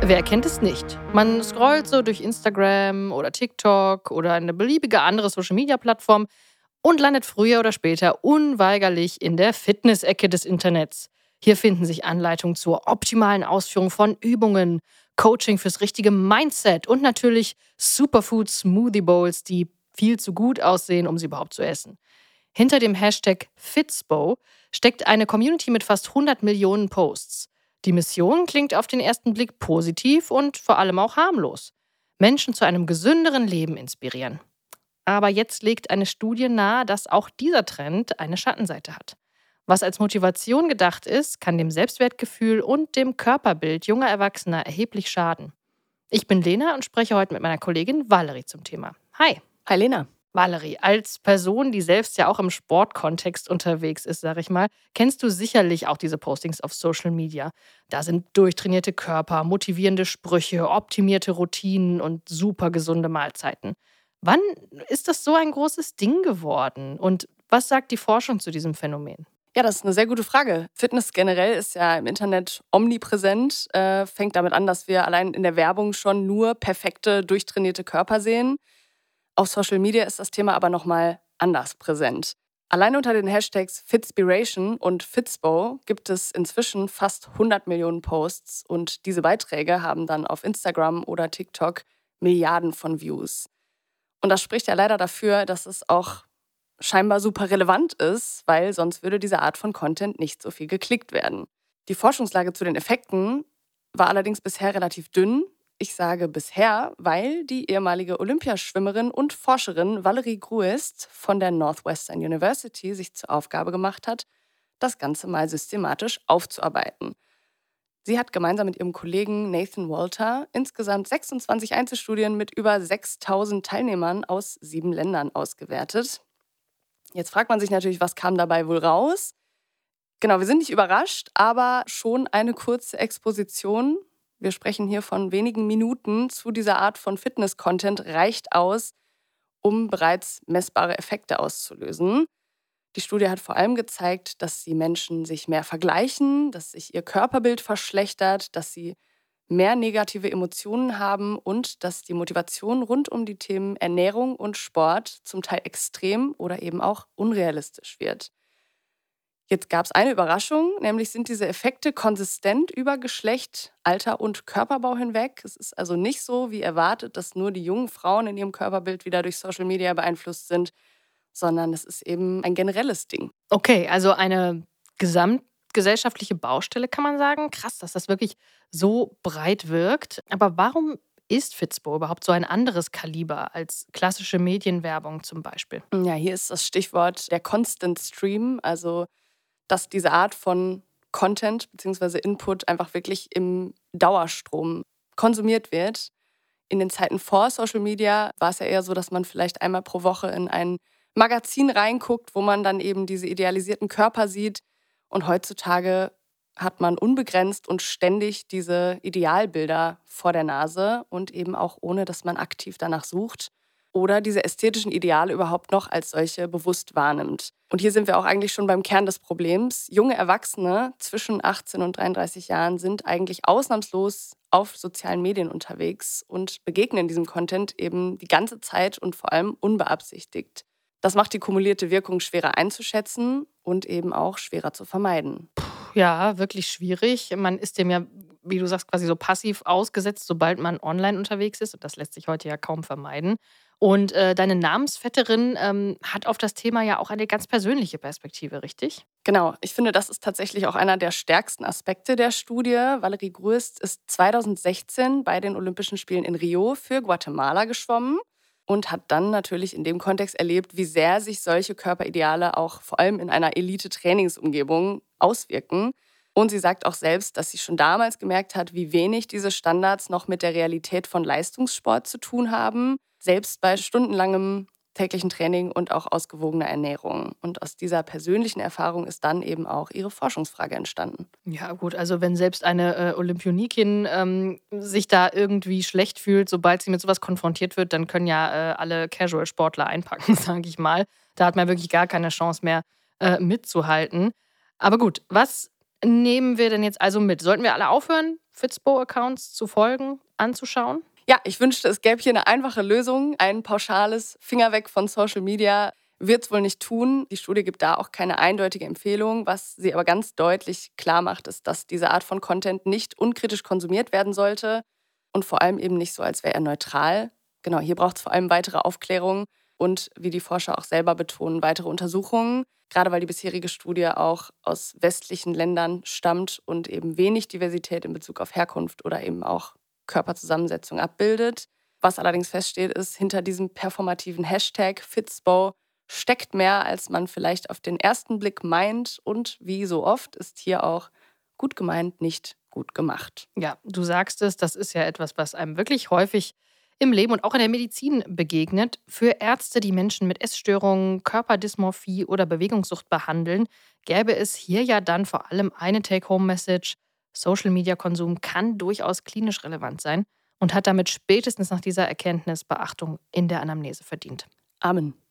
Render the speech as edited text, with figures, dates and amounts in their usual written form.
Wer kennt es nicht? Man scrollt so durch Instagram oder TikTok oder eine beliebige andere Social-Media-Plattform und landet früher oder später unweigerlich in der Fitness-Ecke des Internets. Hier finden sich Anleitungen zur optimalen Ausführung von Übungen, Coaching fürs richtige Mindset und natürlich Superfood-Smoothie-Bowls, die viel zu gut aussehen, um sie überhaupt zu essen. Hinter dem Hashtag Fitspo steckt eine Community mit fast 100 Millionen Posts. Die Mission klingt auf den ersten Blick positiv und vor allem auch harmlos. Menschen zu einem gesünderen Leben inspirieren. Aber jetzt legt eine Studie nahe, dass auch dieser Trend eine Schattenseite hat. Was als Motivation gedacht ist, kann dem Selbstwertgefühl und dem Körperbild junger Erwachsener erheblich schaden. Ich bin Lena und spreche heute mit meiner Kollegin Valerie zum Thema. Hi. Hi Lena. Valerie, als Person, die selbst ja auch im Sportkontext unterwegs ist, sag ich mal, kennst du sicherlich auch diese Postings auf Social Media. Da sind durchtrainierte Körper, motivierende Sprüche, optimierte Routinen und super gesunde Mahlzeiten. Wann ist das so ein großes Ding geworden? Und was sagt die Forschung zu diesem Phänomen? Ja, das ist eine sehr gute Frage. Fitness generell ist ja im Internet omnipräsent. Fängt damit an, dass wir allein in der Werbung schon nur perfekte, durchtrainierte Körper sehen. Auf Social Media ist das Thema aber nochmal anders präsent. Allein unter den Hashtags Fitspiration und Fitspo gibt es inzwischen fast 100 Millionen Posts und diese Beiträge haben dann auf Instagram oder TikTok Milliarden von Views. Und das spricht ja leider dafür, dass es auch scheinbar super relevant ist, weil sonst würde diese Art von Content nicht so viel geklickt werden. Die Forschungslage zu den Effekten war allerdings bisher relativ dünn. Ich sage bisher, weil die ehemalige Olympiaschwimmerin und Forscherin Valerie Gruist von der Northwestern University sich zur Aufgabe gemacht hat, das Ganze mal systematisch aufzuarbeiten. Sie hat gemeinsam mit ihrem Kollegen Nathan Walter insgesamt 26 Einzelstudien mit über 6.000 Teilnehmern aus 7 Ländern ausgewertet. Jetzt fragt man sich natürlich, was kam dabei wohl raus? Genau, wir sind nicht überrascht, aber schon eine kurze Exposition. Wir sprechen hier von wenigen Minuten zu dieser Art von Fitness-Content reicht aus, um bereits messbare Effekte auszulösen. Die Studie hat vor allem gezeigt, dass die Menschen sich mehr vergleichen, dass sich ihr Körperbild verschlechtert, dass sie mehr negative Emotionen haben und dass die Motivation rund um die Themen Ernährung und Sport zum Teil extrem oder eben auch unrealistisch wird. Jetzt gab es eine Überraschung, nämlich sind diese Effekte konsistent über Geschlecht, Alter und Körperbau hinweg. Es ist also nicht so, wie erwartet, dass nur die jungen Frauen in ihrem Körperbild wieder durch Social Media beeinflusst sind, sondern es ist eben ein generelles Ding. Okay, also eine gesamtgesellschaftliche Baustelle kann man sagen. Krass, dass das wirklich so breit wirkt. Aber warum ist Fitspo überhaupt so ein anderes Kaliber als klassische Medienwerbung zum Beispiel? Ja, hier ist das Stichwort der Constant Stream, also dass diese Art von Content bzw. Input einfach wirklich im Dauerstrom konsumiert wird. In den Zeiten vor Social Media war es ja eher so, dass man vielleicht einmal pro Woche in ein Magazin reinguckt, wo man dann eben diese idealisierten Körper sieht. Und heutzutage hat man unbegrenzt und ständig diese Idealbilder vor der Nase und eben auch ohne, dass man aktiv danach sucht oder diese ästhetischen Ideale überhaupt noch als solche bewusst wahrnimmt. Und hier sind wir auch eigentlich schon beim Kern des Problems. Junge Erwachsene zwischen 18 und 33 Jahren sind eigentlich ausnahmslos auf sozialen Medien unterwegs und begegnen diesem Content eben die ganze Zeit und vor allem unbeabsichtigt. Das macht die kumulierte Wirkung schwerer einzuschätzen und eben auch schwerer zu vermeiden. Ja, wirklich schwierig. Man ist dem ja, wie du sagst, quasi so passiv ausgesetzt, sobald man online unterwegs ist. Und das lässt sich heute ja kaum vermeiden. Und deine Namensvetterin hat auf das Thema ja auch eine ganz persönliche Perspektive, richtig? Genau, ich finde, das ist tatsächlich auch einer der stärksten Aspekte der Studie. Valerie Gruist ist 2016 bei den Olympischen Spielen in Rio für Guatemala geschwommen und hat dann natürlich in dem Kontext erlebt, wie sehr sich solche Körperideale auch vor allem in einer Elite-Trainingsumgebung auswirken. Und sie sagt auch selbst, dass sie schon damals gemerkt hat, wie wenig diese Standards noch mit der Realität von Leistungssport zu tun haben, selbst bei stundenlangem täglichen Training und auch ausgewogener Ernährung. Und aus dieser persönlichen Erfahrung ist dann eben auch ihre Forschungsfrage entstanden. Ja, gut, also wenn selbst eine Olympionikin sich da irgendwie schlecht fühlt, sobald sie mit sowas konfrontiert wird, dann können ja alle Casual-Sportler einpacken, sage ich mal. Da hat man wirklich gar keine Chance mehr mitzuhalten. Aber gut, was nehmen wir denn jetzt also mit? Sollten wir alle aufhören, Fitspo-Accounts zu folgen, anzuschauen? Ja, ich wünschte, es gäbe hier eine einfache Lösung. Ein pauschales Finger weg von Social Media wird es wohl nicht tun. Die Studie gibt da auch keine eindeutige Empfehlung. Was sie aber ganz deutlich klar macht, ist, dass diese Art von Content nicht unkritisch konsumiert werden sollte und vor allem eben nicht so, als wäre er neutral. Genau, hier braucht es vor allem weitere Aufklärung und, wie die Forscher auch selber betonen, weitere Untersuchungen. Gerade weil die bisherige Studie auch aus westlichen Ländern stammt und eben wenig Diversität in Bezug auf Herkunft oder eben auch Körperzusammensetzung abbildet. Was allerdings feststeht, ist, hinter diesem performativen Hashtag Fitspo steckt mehr, als man vielleicht auf den ersten Blick meint. Und wie so oft ist hier auch gut gemeint, nicht gut gemacht. Ja, du sagst es, das ist ja etwas, was einem wirklich häufig im Leben und auch in der Medizin begegnet. Für Ärzte, die Menschen mit Essstörungen, Körperdysmorphie oder Bewegungssucht behandeln, gäbe es hier ja dann vor allem eine Take-Home-Message. Social-Media-Konsum kann durchaus klinisch relevant sein und hat damit spätestens nach dieser Erkenntnis Beachtung in der Anamnese verdient. Amen.